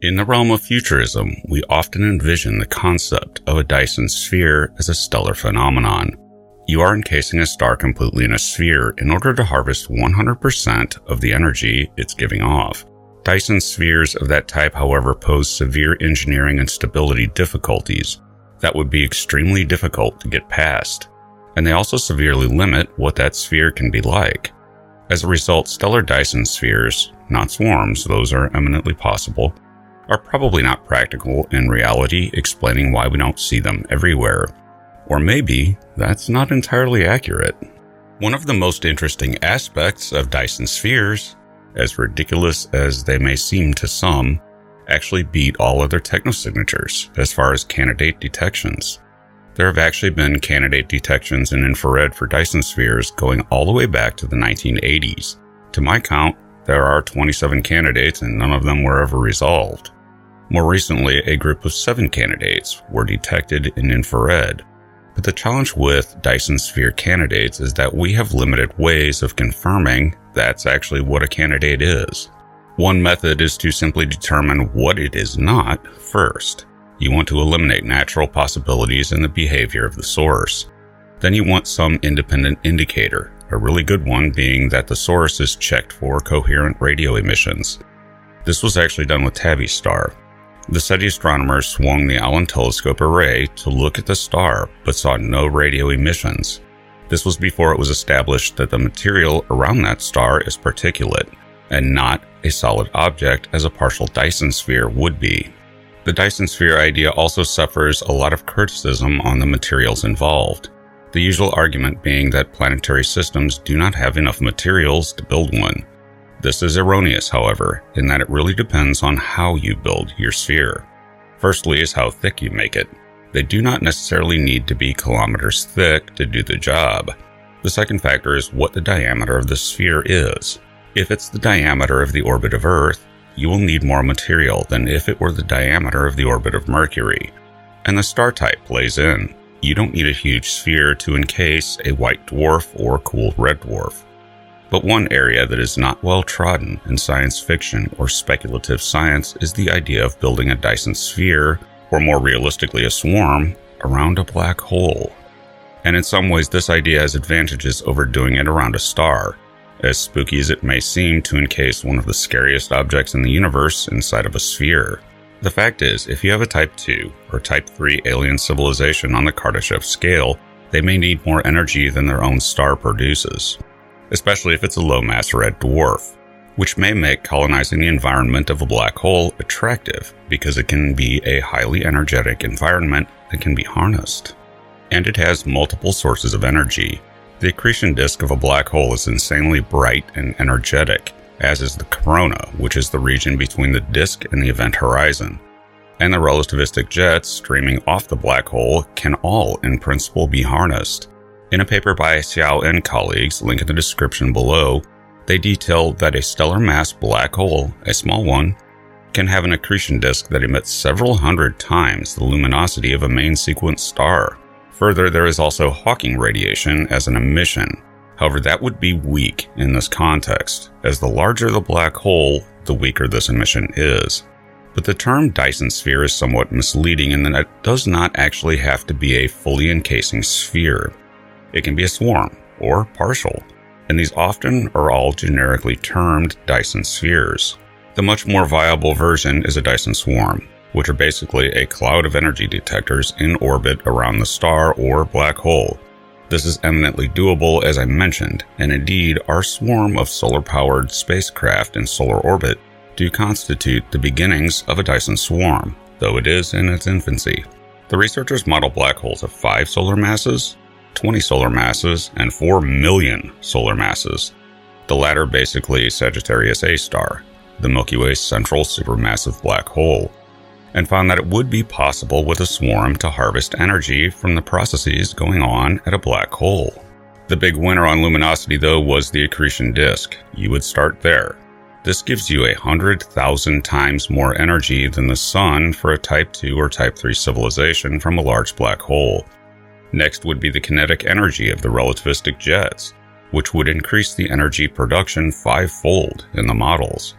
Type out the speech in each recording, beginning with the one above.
In the realm of futurism, we often envision the concept of a Dyson sphere as a stellar phenomenon. You are encasing a star completely in a sphere in order to harvest 100% of the energy it's giving off. Dyson spheres of that type, however, pose severe engineering and stability difficulties that would be extremely difficult to get past, and they also severely limit what that sphere can be like. As a result, stellar Dyson spheres, not swarms, those are eminently possible, are probably not practical in reality, explaining why we don't see them everywhere. Or maybe that's not entirely accurate. One of the most interesting aspects of Dyson spheres, as ridiculous as they may seem to some, actually beat all other technosignatures as far as candidate detections. There have actually been candidate detections in infrared for Dyson spheres going all the way back to the 1980s. To my count, there are 27 candidates and none of them were ever resolved. More recently, a group of 7 candidates were detected in infrared. But the challenge with Dyson sphere candidates is that we have limited ways of confirming that's actually what a candidate is. One method is to simply determine what it is not first. You want to eliminate natural possibilities in the behavior of the source. Then you want some independent indicator, a really good one being that the source is checked for coherent radio emissions. This was actually done with Tabby's star. The SETI astronomers swung the Allen telescope array to look at the star, but saw no radio emissions. This was before it was established that the material around that star is particulate, and not a solid object as a partial Dyson sphere would be. The Dyson sphere idea also suffers a lot of criticism on the materials involved. The usual argument being that planetary systems do not have enough materials to build one. This is erroneous, however, in that it really depends on how you build your sphere. Firstly is how thick you make it. They do not necessarily need to be kilometers thick to do the job. The second factor is what the diameter of the sphere is. If it's the diameter of the orbit of Earth, you will need more material than if it were the diameter of the orbit of Mercury. And the star type plays in. You don't need a huge sphere to encase a white dwarf or cool red dwarf. But one area that is not well trodden in science fiction or speculative science is the idea of building a Dyson sphere, or more realistically a swarm, around a black hole. And in some ways this idea has advantages over doing it around a star, as spooky as it may seem to encase one of the scariest objects in the universe inside of a sphere. The fact is, if you have a Type 2 or Type 3 alien civilization on the Kardashev scale, they may need more energy than their own star produces, especially if it's a low-mass red dwarf, which may make colonizing the environment of a black hole attractive because it can be a highly energetic environment that can be harnessed. And it has multiple sources of energy. The accretion disk of a black hole is insanely bright and energetic, as is the corona, which is the region between the disk and the event horizon. And the relativistic jets streaming off the black hole can all, in principle, be harnessed. In a paper by Xiao and colleagues, link in the description below, they detail that a stellar mass black hole, a small one, can have an accretion disk that emits several hundred times the luminosity of a main sequence star. Further, there is also Hawking radiation as an emission. However, that would be weak in this context, as the larger the black hole, the weaker this emission is. But the term Dyson sphere is somewhat misleading in that it does not actually have to be a fully encasing sphere. It can be a swarm, or partial, and these often are all generically termed Dyson spheres. The much more viable version is a Dyson swarm, which are basically a cloud of energy detectors in orbit around the star or black hole. This is eminently doable, as I mentioned, and indeed our swarm of solar-powered spacecraft in solar orbit do constitute the beginnings of a Dyson swarm, though it is in its infancy. The researchers model black holes of 5 solar masses, 20 solar masses, and 4 million solar masses, the latter basically Sagittarius A star, the Milky Way's central supermassive black hole, and found that it would be possible with a swarm to harvest energy from the processes going on at a black hole. The big winner on luminosity, though, was the accretion disk. You would start there. This gives you 100,000 times more energy than the Sun for a Type 2 or Type 3 civilization from a large black hole. Next would be the kinetic energy of the relativistic jets, which would increase the energy production 5-fold in the models.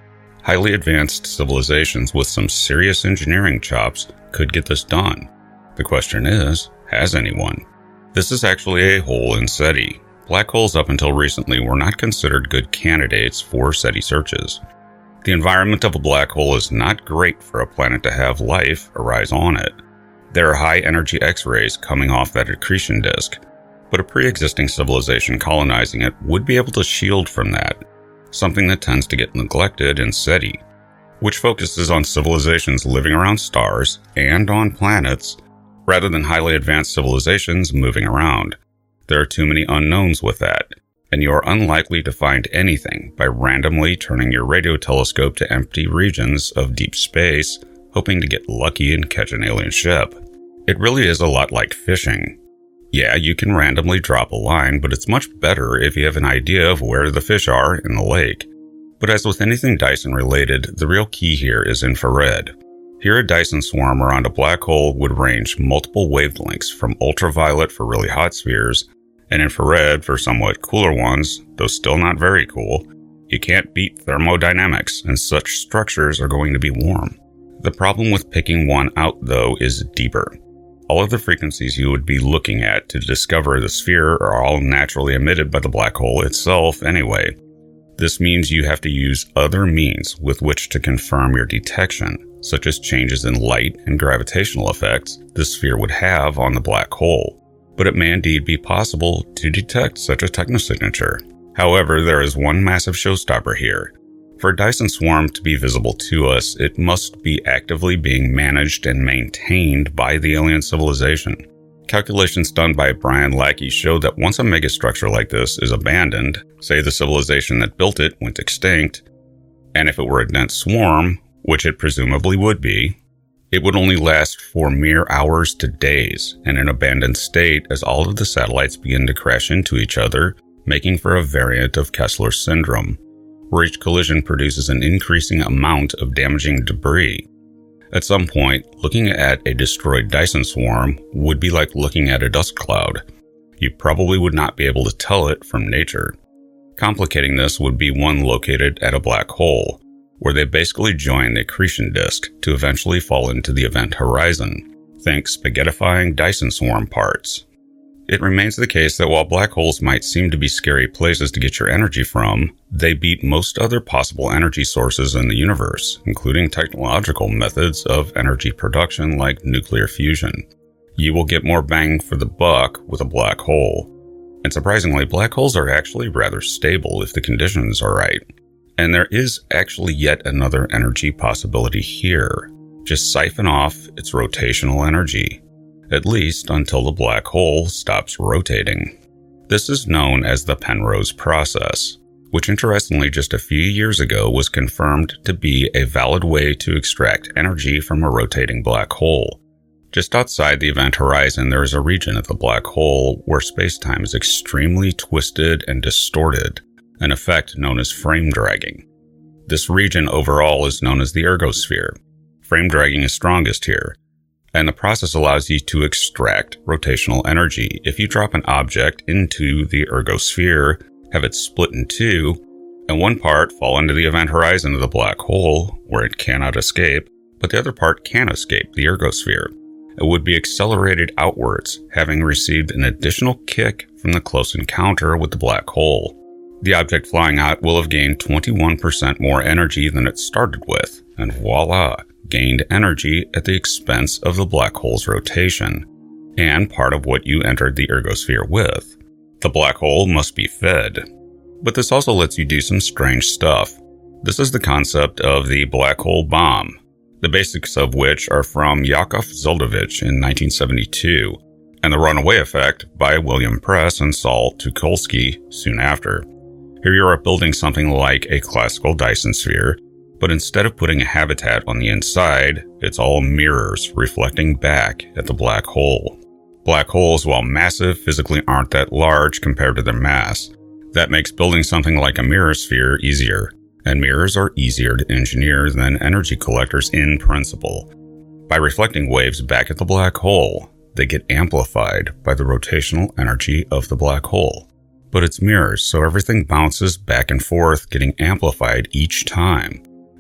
Highly advanced civilizations with some serious engineering chops could get this done. The question is, has anyone? This is actually a hole in SETI. Black holes up until recently were not considered good candidates for SETI searches. The environment of a black hole is not great for a planet to have life arise on it. There are high-energy X-rays coming off that accretion disk, but a pre-existing civilization colonizing it would be able to shield from that, something that tends to get neglected in SETI, which focuses on civilizations living around stars and on planets, rather than highly advanced civilizations moving around. There are too many unknowns with that, and you are unlikely to find anything by randomly turning your radio telescope to empty regions of deep space, hoping to get lucky and catch an alien ship. It really is a lot like fishing. Yeah, you can randomly drop a line, but it's much better if you have an idea of where the fish are in the lake. But as with anything Dyson related, the real key here is infrared. Here a Dyson swarm around a black hole would range multiple wavelengths from ultraviolet for really hot spheres and infrared for somewhat cooler ones, though still not very cool. You can't beat thermodynamics, and such structures are going to be warm. The problem with picking one out, though, is deeper. All of the frequencies you would be looking at to discover the sphere are all naturally emitted by the black hole itself anyway. This means you have to use other means with which to confirm your detection, such as changes in light and gravitational effects the sphere would have on the black hole. But it may indeed be possible to detect such a technosignature. However, there is one massive showstopper here. For a Dyson swarm to be visible to us, it must be actively being managed and maintained by the alien civilization. Calculations done by Brian Lackey show that once a megastructure like this is abandoned, say the civilization that built it went extinct, and if it were a dense swarm, which it presumably would be, it would only last for mere hours to days in an abandoned state as all of the satellites begin to crash into each other, making for a variant of Kessler's syndrome, where each collision produces an increasing amount of damaging debris. At some point, looking at a destroyed Dyson swarm would be like looking at a dust cloud. You probably would not be able to tell it from nature. Complicating this would be one located at a black hole, where they basically join the accretion disk to eventually fall into the event horizon. Think spaghettifying Dyson swarm parts. It remains the case that while black holes might seem to be scary places to get your energy from, they beat most other possible energy sources in the universe, including technological methods of energy production like nuclear fusion. You will get more bang for the buck with a black hole. And surprisingly, black holes are actually rather stable if the conditions are right. And there is actually yet another energy possibility here. Just siphon off its rotational energy, at least until the black hole stops rotating. This is known as the Penrose process, which interestingly just a few years ago was confirmed to be a valid way to extract energy from a rotating black hole. Just outside the event horizon, there is a region of the black hole where space-time is extremely twisted and distorted, an effect known as frame dragging. This region overall is known as the ergosphere. Frame dragging is strongest here, and the process allows you to extract rotational energy. If you drop an object into the ergosphere, have it split in two, and one part fall into the event horizon of the black hole, where it cannot escape, but the other part can escape the ergosphere, it would be accelerated outwards, having received an additional kick from the close encounter with the black hole. The object flying out will have gained 21% more energy than it started with, and voila, gained energy at the expense of the black hole's rotation, and part of what you entered the ergosphere with. The black hole must be fed. But this also lets you do some strange stuff. This is the concept of the black hole bomb, the basics of which are from Yakov Zeldovich in 1972, and the runaway effect by William Press and Saul Tucholsky soon after. Here you are building something like a classical Dyson sphere, but instead of putting a habitat on the inside, it's all mirrors reflecting back at the black hole. Black holes, while massive, physically aren't that large compared to their mass. That makes building something like a mirror sphere easier, and mirrors are easier to engineer than energy collectors in principle. By reflecting waves back at the black hole, they get amplified by the rotational energy of the black hole. But it's mirrors, so everything bounces back and forth, getting amplified each time.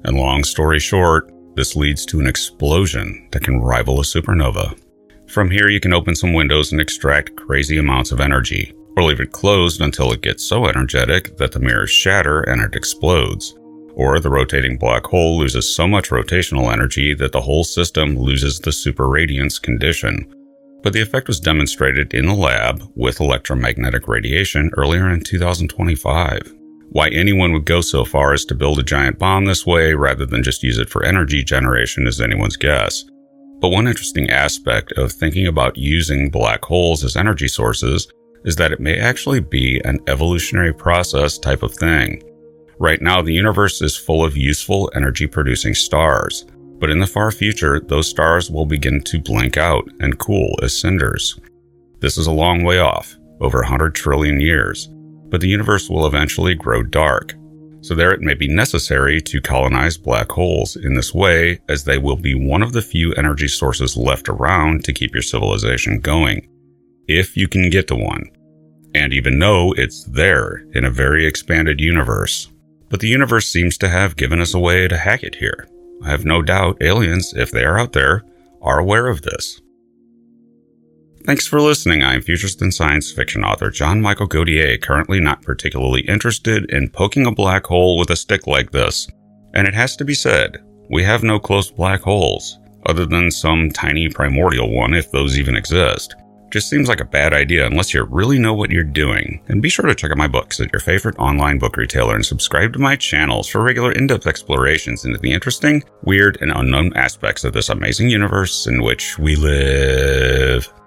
And long story short, this leads to an explosion that can rival a supernova. From here, you can open some windows and extract crazy amounts of energy, or leave it closed until it gets so energetic that the mirrors shatter and it explodes. Or the rotating black hole loses so much rotational energy that the whole system loses the superradiance condition. But the effect was demonstrated in the lab with electromagnetic radiation earlier in 2025. Why anyone would go so far as to build a giant bomb this way rather than just use it for energy generation is anyone's guess. But one interesting aspect of thinking about using black holes as energy sources is that it may actually be an evolutionary process type of thing. Right now, the universe is full of useful energy-producing stars, but in the far future, those stars will begin to blink out and cool as cinders. This is a long way off, over 100 trillion years, but the universe will eventually grow dark. So there it may be necessary to colonize black holes in this way, as they will be one of the few energy sources left around to keep your civilization going, if you can get to one, and even though it's there in a very expanded universe. But the universe seems to have given us a way to hack it here. I have no doubt aliens, if they are out there, are aware of this. Thanks for listening. I am futurist and science fiction author John Michael Godier, currently not particularly interested in poking a black hole with a stick like this. And it has to be said, we have no close black holes, other than some tiny primordial one if those even exist. Just seems like a bad idea unless you really know what you're doing. And be sure to check out my books at your favorite online book retailer and subscribe to my channels for regular in-depth explorations into the interesting, weird, and unknown aspects of this amazing universe in which we live.